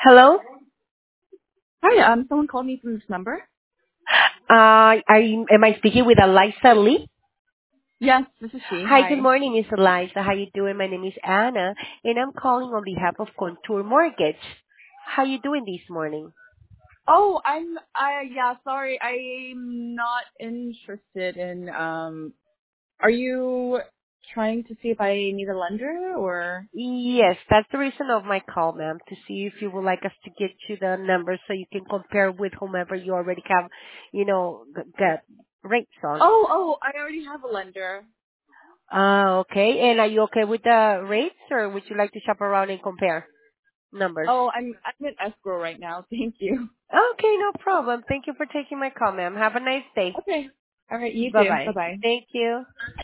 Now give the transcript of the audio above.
Hello? Hi, someone called me from this number. Am I speaking with Eliza Lee? Yes, this is she. Hi, good Hi. morning, Miss Eliza. How you doing? My name is Anna, and I'm calling on behalf of Contour Mortgage. How you doing this morning? Oh, yeah, sorry, I'm not interested in, are you trying to see if I need a lender or? Yes, that's the reason of my call, ma'am, to see if you would like us to get you the numbers so you can compare with whomever you already have, get rates on. I already have a lender. Okay. And are you okay with the rates, or would you like to shop around and compare numbers? Oh, I'm in escrow right now. Thank you. Okay, no problem. Thank you for taking my call, ma'am. Have a nice day. Okay. All right, you too. Bye-bye. Bye-bye. Thank you.